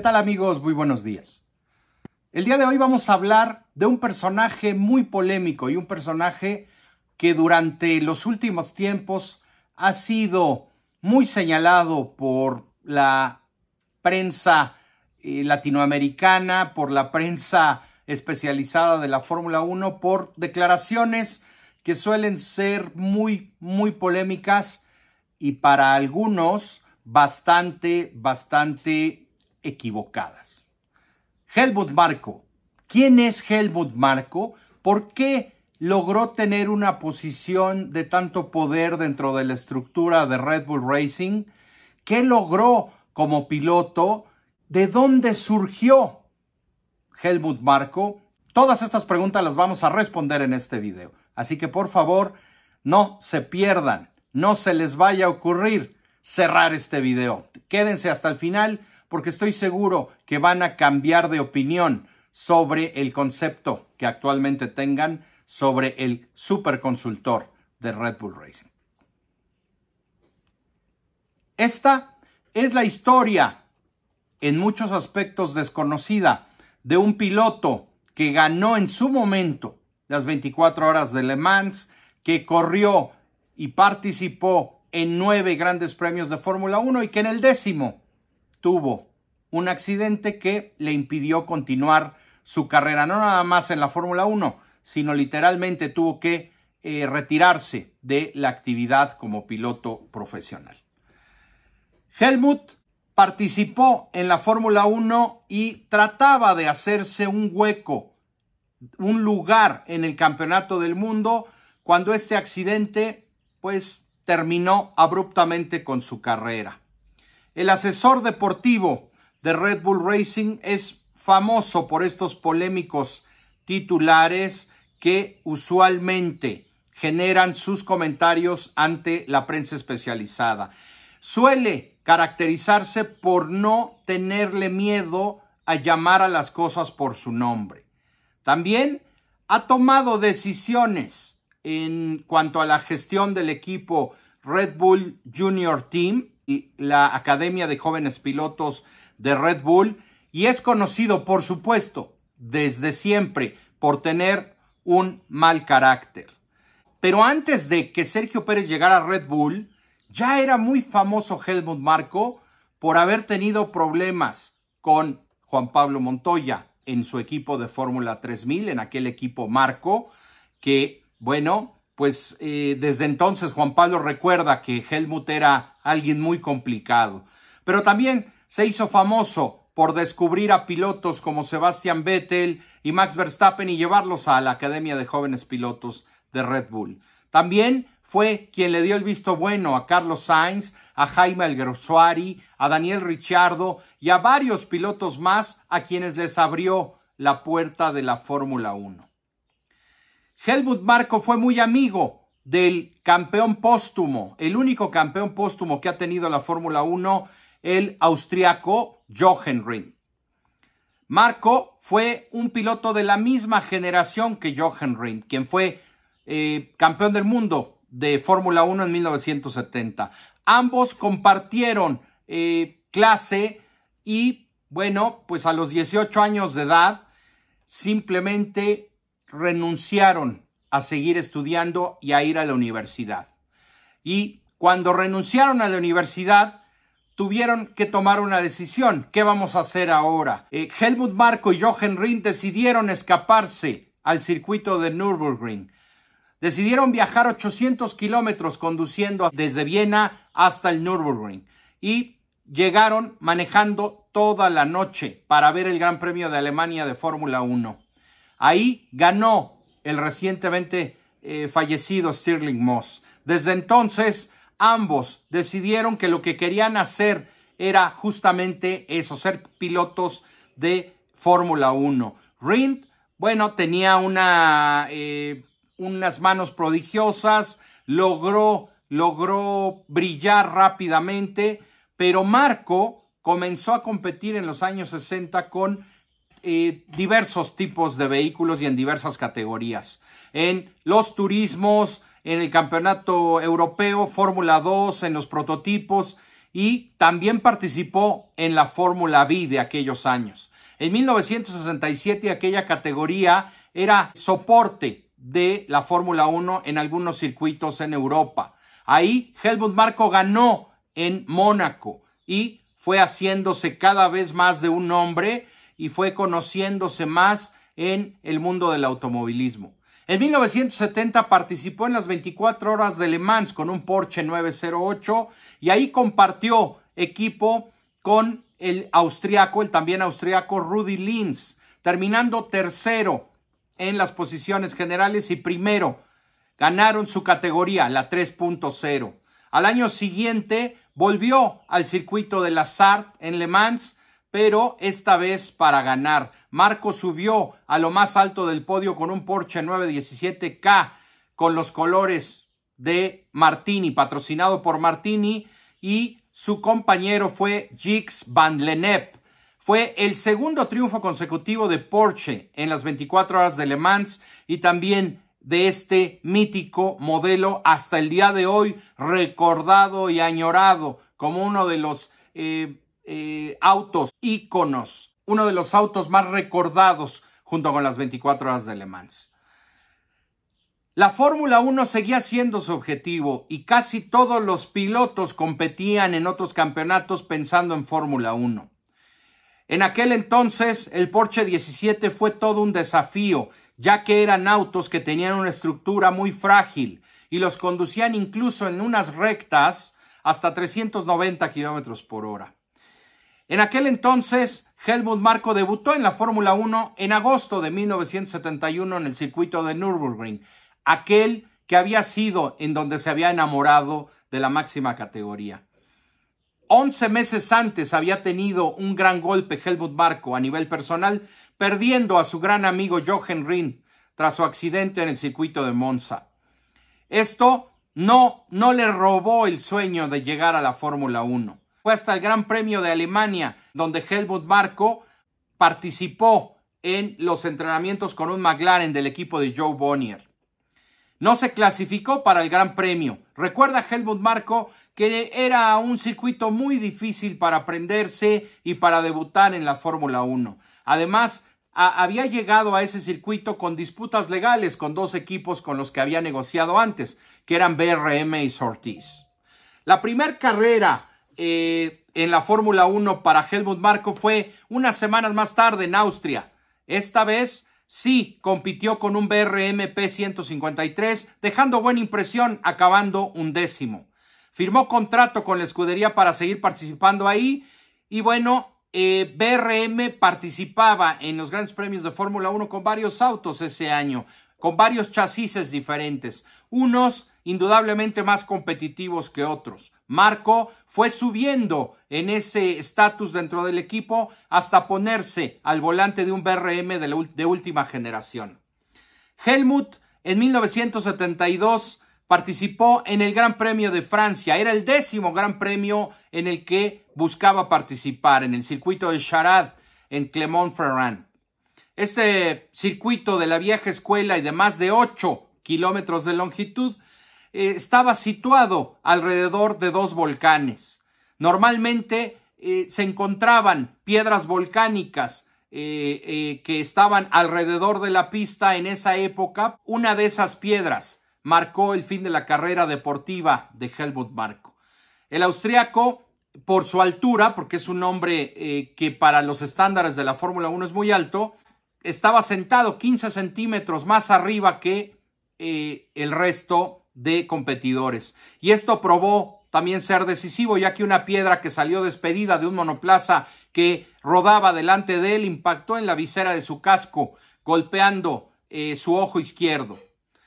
tal amigos? Muy buenos días. El día de hoy vamos a hablar de un personaje muy polémico y un personaje que durante los últimos tiempos ha sido muy señalado por la prensa latinoamericana, por la prensa especializada de la Fórmula 1, por declaraciones que suelen ser muy polémicas y para algunos bastante equivocadas. Helmut Marko. ¿Quién es Helmut Marko? ¿Por qué logró tener una posición de tanto poder dentro de la estructura de Red Bull Racing? ¿Qué logró como piloto? ¿De dónde surgió Helmut Marko? Todas estas preguntas las vamos a responder en este video. Así que por favor, no se pierdan, no se les vaya a ocurrir cerrar este video. Quédense hasta el final porque estoy seguro que van a cambiar de opinión sobre el concepto que actualmente tengan sobre el superconsultor de Red Bull Racing. Esta es la historia, en muchos aspectos desconocida, de un piloto que ganó en su momento las 24 horas de Le Mans, que corrió y participó en 9 grandes premios de Fórmula 1 y que en el 10º tuvo un accidente que le impidió continuar su carrera, no nada más en la Fórmula 1, sino literalmente tuvo que retirarse de la actividad como piloto profesional. Helmut participó en la Fórmula 1 y trataba de hacerse un hueco, un lugar en el campeonato del mundo cuando este accidente terminó abruptamente con su carrera. El asesor deportivo de Red Bull Racing es famoso por estos polémicos titulares que usualmente generan sus comentarios ante la prensa especializada. Suele caracterizarse por no tenerle miedo a llamar a las cosas por su nombre. También ha tomado decisiones en cuanto a la gestión del equipo Red Bull Junior Team y la Academia de Jóvenes Pilotos de Red Bull, y es conocido, por supuesto, desde siempre por tener un mal carácter. Pero antes de que Sergio Pérez llegara a Red Bull, ya era muy famoso Helmut Marko por haber tenido problemas con Juan Pablo Montoya en su equipo de Fórmula 3000, en aquel equipo Marko, que desde entonces Juan Pablo recuerda que Helmut era alguien muy complicado. Pero también se hizo famoso por descubrir a pilotos como Sebastian Vettel y Max Verstappen y llevarlos a la Academia de Jóvenes Pilotos de Red Bull. También fue quien le dio el visto bueno a Carlos Sainz, a Jaime Alguersuari, a Daniel Ricciardo y a varios pilotos más a quienes les abrió la puerta de la Fórmula 1. Helmut Marko fue muy amigo del campeón póstumo, el único campeón póstumo que ha tenido la Fórmula 1, el austriaco Jochen Rindt. Marko fue un piloto de la misma generación que Jochen Rindt, quien fue campeón del mundo de Fórmula 1 en 1970. Ambos compartieron clase y, a los 18 años de edad, simplemente renunciaron a seguir estudiando y a ir a la universidad. Y cuando renunciaron a la universidad, tuvieron que tomar una decisión. ¿Qué vamos a hacer ahora? Helmut Marko y Jochen Rindt decidieron escaparse al circuito de Nürburgring. Decidieron viajar 800 kilómetros conduciendo desde Viena hasta el Nürburgring y llegaron manejando toda la noche para ver el Gran Premio de Alemania de Fórmula 1. Ahí ganó el recientemente fallecido Stirling Moss. Desde entonces, ambos decidieron que lo que querían hacer era justamente eso, ser pilotos de Fórmula 1. Rindt, tenía unas manos prodigiosas, logró brillar rápidamente, pero Marko comenzó a competir en los años 60 con diversos tipos de vehículos y en diversas categorías. En los turismos, en el campeonato europeo, Fórmula 2, en los prototipos y también participó en la Fórmula V de aquellos años. En 1967 aquella categoría era soporte de la Fórmula 1 en algunos circuitos en Europa. Ahí Helmut Marko ganó en Mónaco y fue haciéndose cada vez más de un nombre y fue conociéndose más en el mundo del automovilismo. En 1970 participó en las 24 horas de Le Mans con un Porsche 908 y ahí compartió equipo con el también austriaco Rudi Linz, terminando tercero en las posiciones generales y primero. Ganaron su categoría, la 3.0. Al año siguiente volvió al circuito de la Sarthe en Le Mans, pero esta vez para ganar. Marko subió a lo más alto del podio con un Porsche 917K con los colores de Martini, patrocinado por Martini, y su compañero fue Gilles Van Lennep. Fue el segundo triunfo consecutivo de Porsche en las 24 horas de Le Mans y también de este mítico modelo hasta el día de hoy recordado y añorado como uno de los autos íconos, uno de los autos más recordados junto con las 24 horas de Le Mans. La Fórmula 1 seguía siendo su objetivo y casi todos los pilotos competían en otros campeonatos pensando en Fórmula 1. En aquel entonces el Porsche 17 fue todo un desafío, ya que eran autos que tenían una estructura muy frágil y los conducían incluso en unas rectas hasta 390 kilómetros por hora. En aquel entonces, Helmut Marko debutó en la Fórmula 1 en agosto de 1971 en el circuito de Nürburgring, aquel que había sido en donde se había enamorado de la máxima categoría. 11 meses antes había tenido un gran golpe Helmut Marko a nivel personal, perdiendo a su gran amigo Jochen Rindt tras su accidente en el circuito de Monza. Esto no le robó el sueño de llegar a la Fórmula 1. Fue hasta el Gran Premio de Alemania, donde Helmut Marko participó en los entrenamientos con un McLaren del equipo de Joe Bonnier. No se clasificó para el Gran Premio. Recuerda Helmut Marko que era un circuito muy difícil para aprenderse y para debutar en la Fórmula 1. Además, había llegado a ese circuito con disputas legales con dos equipos con los que había negociado antes, que eran BRM y Surtees. La primera carrera en la Fórmula 1 para Helmut Marko fue unas semanas más tarde en Austria. Esta vez sí compitió con un BRM P153, dejando buena impresión, acabando 11º. Firmó contrato con la escudería para seguir participando ahí y bueno, BRM participaba en los grandes premios de Fórmula 1 con varios autos ese año, con varios chasis diferentes, unos indudablemente más competitivos que otros. Marko fue subiendo en ese estatus dentro del equipo hasta ponerse al volante de un BRM de última generación. Helmut en 1972 participó en el Gran Premio de Francia. Era el 10º Gran Premio en el que buscaba participar, en el circuito de Charade, en Clermont-Ferrand. Este circuito de la vieja escuela y de más de 8 kilómetros de longitud estaba situado alrededor de dos volcanes. Normalmente se encontraban piedras volcánicas que estaban alrededor de la pista en esa época. Una de esas piedras marcó el fin de la carrera deportiva de Helmut Marko. El austriaco, por su altura, porque es un hombre que para los estándares de la Fórmula 1 es muy alto, estaba sentado 15 centímetros más arriba que el resto de competidores. Y esto probó también ser decisivo, ya que una piedra que salió despedida de un monoplaza que rodaba delante de él impactó en la visera de su casco, golpeando su ojo izquierdo.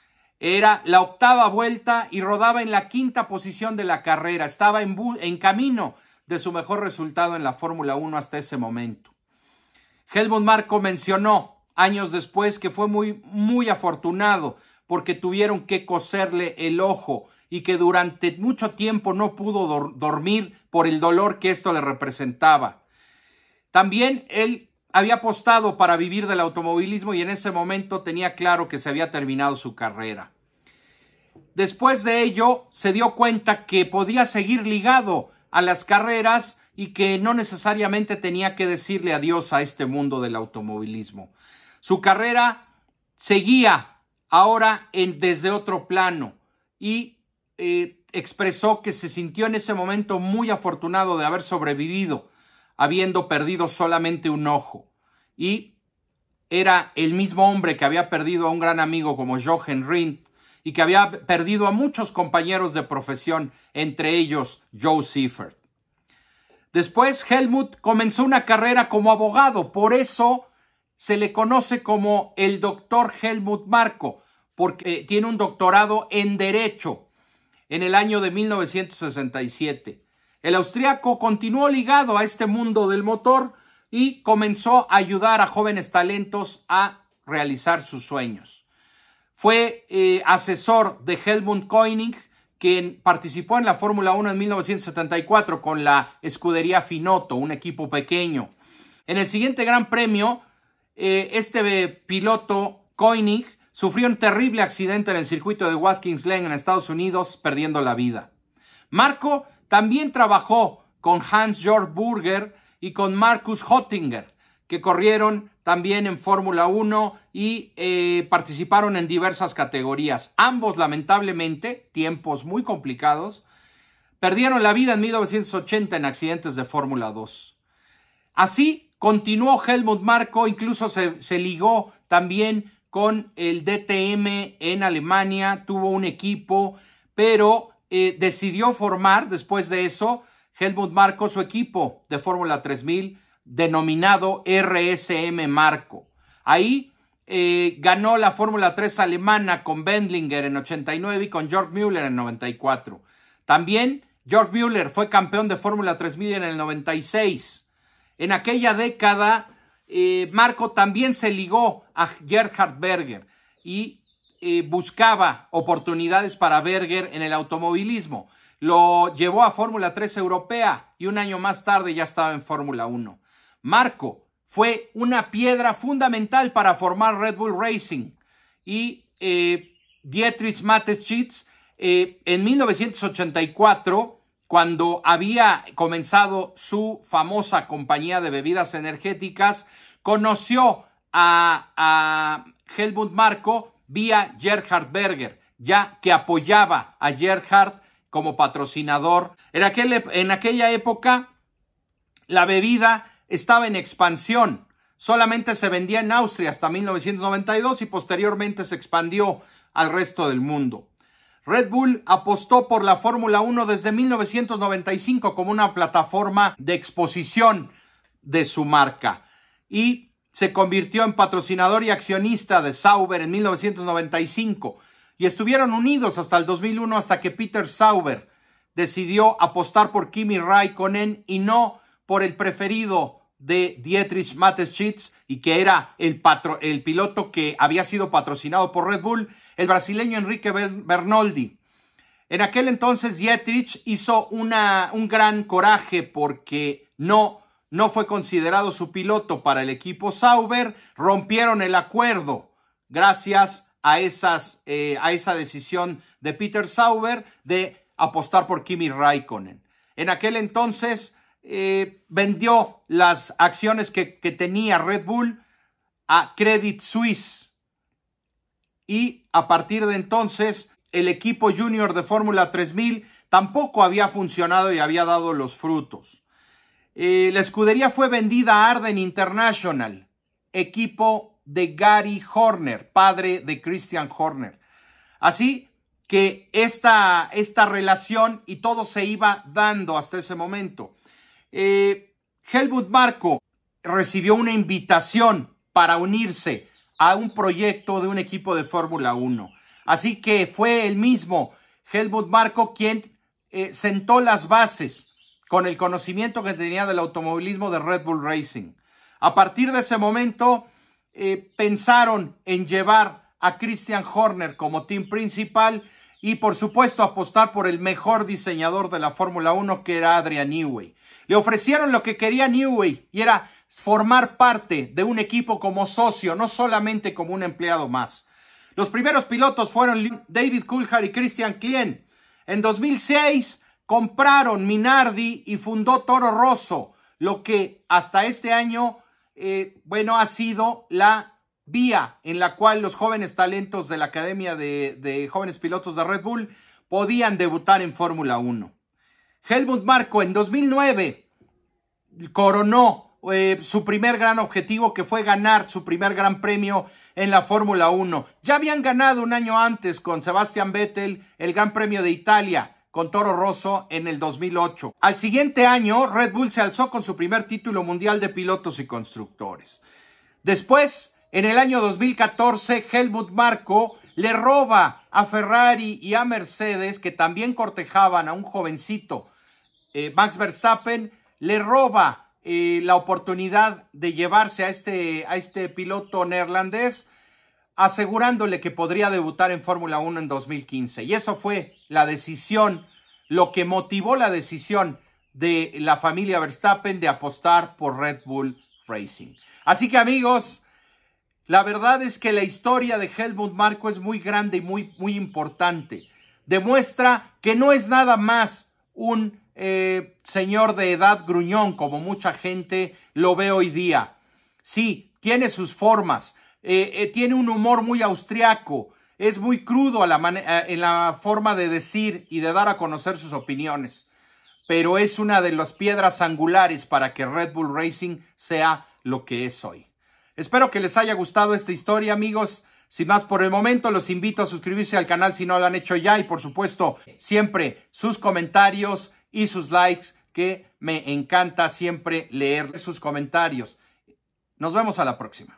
Era la 8ª vuelta y rodaba en la 5ª posición de la carrera. Estaba en camino de su mejor resultado en la Fórmula 1 hasta ese momento. Helmut Marko mencionó años después que fue muy afortunado porque tuvieron que coserle el ojo y que durante mucho tiempo no pudo dormir por el dolor que esto le representaba. También él había apostado para vivir del automovilismo y en ese momento tenía claro que se había terminado su carrera. Después de ello, se dio cuenta que podía seguir ligado a las carreras y que no necesariamente tenía que decirle adiós a este mundo del automovilismo. Su carrera seguía ahora desde otro plano y expresó que se sintió en ese momento muy afortunado de haber sobrevivido, habiendo perdido solamente un ojo. Y era el mismo hombre que había perdido a un gran amigo como Jochen Rindt y que había perdido a muchos compañeros de profesión, entre ellos Joe Seifert. Después Helmut comenzó una carrera como abogado, por eso se le conoce como el doctor Helmut Marko, porque tiene un doctorado en Derecho en el año de 1967. El austriaco continuó ligado a este mundo del motor y comenzó a ayudar a jóvenes talentos a realizar sus sueños. Fue asesor de Helmut Koenig, quien participó en la Fórmula 1 en 1974 con la escudería Finotto, un equipo pequeño. En el siguiente Gran Premio, este piloto Koenig sufrió un terrible accidente en el circuito de Watkins Glen en Estados Unidos, perdiendo la vida. Marko también trabajó con Hans-Jörg Burger y con Markus Hottinger, que corrieron también en Fórmula 1 y participaron en diversas categorías. Ambos, lamentablemente, tiempos muy complicados, perdieron la vida en 1980 en accidentes de Fórmula 2. Así continuó Helmut Marko, incluso se ligó también con el DTM en Alemania, tuvo un equipo, pero decidió formar después de eso Helmut Marko su equipo de Fórmula 3000 denominado RSM Marko. Ahí ganó la Fórmula 3 alemana con Wendlinger en 89 y con Jörg Müller en 94. También Jörg Müller fue campeón de Fórmula 3000 en el 96. En aquella década Marko también se ligó a Gerhard Berger y buscaba oportunidades para Berger en el automovilismo. Lo llevó a Fórmula 3 europea y un año más tarde ya estaba en Fórmula 1. Marko fue una piedra fundamental para formar Red Bull Racing y Dietrich Mateschitz en 1984, cuando había comenzado su famosa compañía de bebidas energéticas, conoció a Helmut Marko vía Gerhard Berger, ya que apoyaba a Gerhard como patrocinador. En aquella época la bebida estaba en expansión. Solamente se vendía en Austria hasta 1992 y posteriormente se expandió al resto del mundo. Red Bull apostó por la Fórmula 1 desde 1995 como una plataforma de exposición de su marca y se convirtió en patrocinador y accionista de Sauber en 1995 y estuvieron unidos hasta el 2001, hasta que Peter Sauber decidió apostar por Kimi Räikkönen y no por el preferido de Dietrich Mateschitz, y que era el piloto que había sido patrocinado por Red Bull, el brasileño Enrique Bernoldi. En aquel entonces Dietrich hizo un gran coraje porque no fue considerado su piloto para el equipo Sauber. Rompieron el acuerdo gracias a esa decisión de Peter Sauber de apostar por Kimi Räikkönen. En aquel entonces vendió las acciones que tenía Red Bull a Credit Suisse y a partir de entonces el equipo junior de Fórmula 3000 tampoco había funcionado y había dado los frutos. La escudería fue vendida a Arden International, equipo de Gary Horner, padre de Christian Horner. Así que esta relación y todo se iba dando hasta ese momento. Helmut Marko recibió una invitación para unirse a un proyecto de un equipo de Fórmula 1. Así que fue el mismo Helmut Marko quien sentó las bases con el conocimiento que tenía del automovilismo de Red Bull Racing. A partir de ese momento pensaron en llevar a Christian Horner como team principal y por supuesto apostar por el mejor diseñador de la Fórmula 1, que era Adrian Newey. Le ofrecieron lo que quería Newey y era formar parte de un equipo como socio, no solamente como un empleado más. Los primeros pilotos fueron David Coulthard y Christian Klien. En 2006 compraron Minardi y fundó Toro Rosso, lo que hasta este año, ha sido la vía en la cual los jóvenes talentos de la Academia de Jóvenes Pilotos de Red Bull podían debutar en Fórmula 1. Helmut Marko en 2009 coronó su primer gran objetivo, que fue ganar su primer gran premio en la Fórmula 1. Ya habían ganado un año antes con Sebastian Vettel el Gran Premio de Italia con Toro Rosso en el 2008. Al siguiente año, Red Bull se alzó con su primer título mundial de pilotos y constructores. Después, en el año 2014, Helmut Marko le roba a Ferrari y a Mercedes, que también cortejaban a un jovencito, Max Verstappen, le roba la oportunidad de llevarse a este piloto neerlandés, asegurándole que podría debutar en Fórmula 1 en 2015. Y eso fue la decisión, lo que motivó la decisión de la familia Verstappen de apostar por Red Bull Racing. Así que, amigos, la verdad es que la historia de Helmut Marko es muy grande y muy, muy importante. Demuestra que no es nada más un señor de edad gruñón, como mucha gente lo ve hoy día. Sí, tiene sus formas, tiene un humor muy austriaco, es muy crudo en la forma de decir y de dar a conocer sus opiniones, pero es una de las piedras angulares para que Red Bull Racing sea lo que es hoy. Espero que les haya gustado esta historia, amigos. Sin más por el momento, los invito a suscribirse al canal si no lo han hecho ya, y por supuesto, siempre sus comentarios y sus likes, que me encanta siempre leer sus comentarios. Nos vemos a la próxima.